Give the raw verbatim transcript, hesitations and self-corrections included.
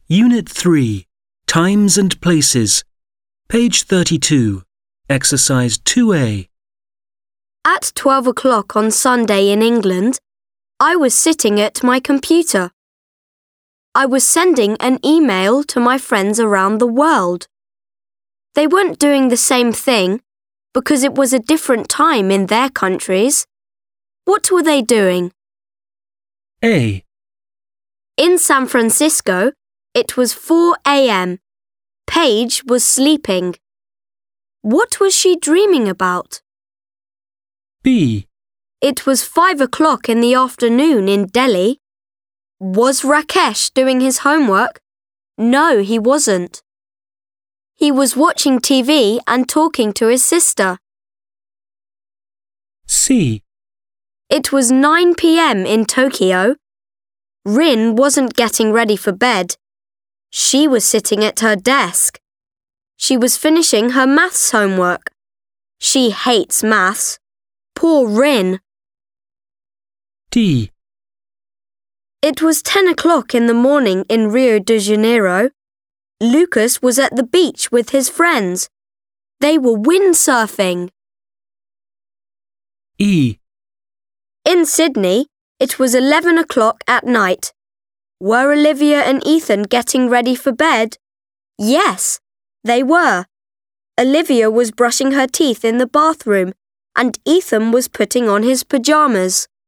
Unit three, Times and Places. Page thirty-two. Exercise two A. At twelve o'clock on Sunday in England, I was sitting at my computer. I was sending an email to my friends around the world. They weren't doing the same thing because it was a different time in their countries. What were they doing? A. In San Francisco, it was four a m Paige was sleeping. What was she dreaming about? B. It was five o'clock in the afternoon in Delhi. Was Rakesh doing his homework? No, he wasn't. He was watching T V and talking to his sister. C. It was nine p m in Tokyo. Rin wasn't getting ready for bed. She was sitting at her desk. She was finishing her maths homework. She hates maths. Poor Rin. D. It was ten o'clock in the morning in Rio de Janeiro. Lucas was at the beach with his friends. They were windsurfing. E. In Sydney, it was eleven o'clock at night. Were Olivia and Ethan getting ready for bed? Yes, they were. Olivia was brushing her teeth in the bathroom and Ethan was putting on his pyjamas.